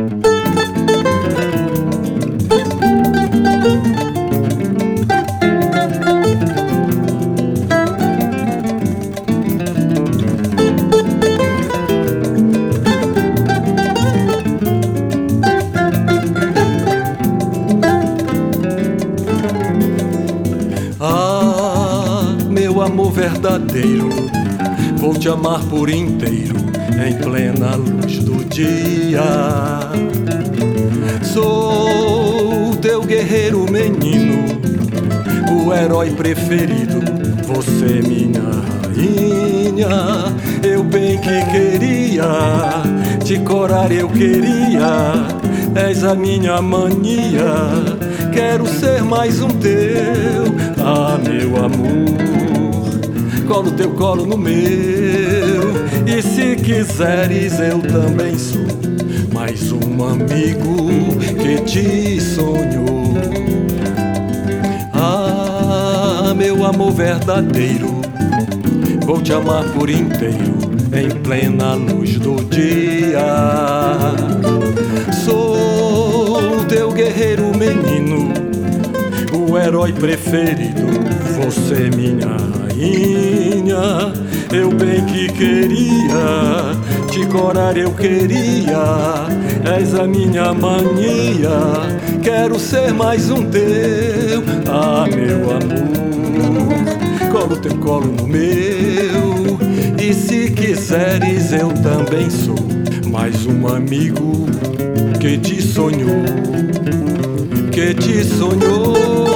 Meu amor verdadeiro, vou te amar por inteiro, em plena luz do dia. Sou teu guerreiro menino, o herói preferido, você minha rainha. Eu bem que queria te corar, eu queria, és a minha mania. Quero ser mais um teu, ah meu amor, colo teu colo no meu. E se quiseres eu também sou mais um amigo que te sonhou. Ah, meu amor verdadeiro, vou te amar por inteiro, em plena luz do dia. Sou teu guerreiro menino, o herói preferido, você minha rainha. Eu bem que queria te corar, eu queria, és a minha mania. Quero ser mais um teu, ah meu amor, colo teu colo no meu. E se quiseres eu também sou mais um amigo que te sonhou, que te sonhou.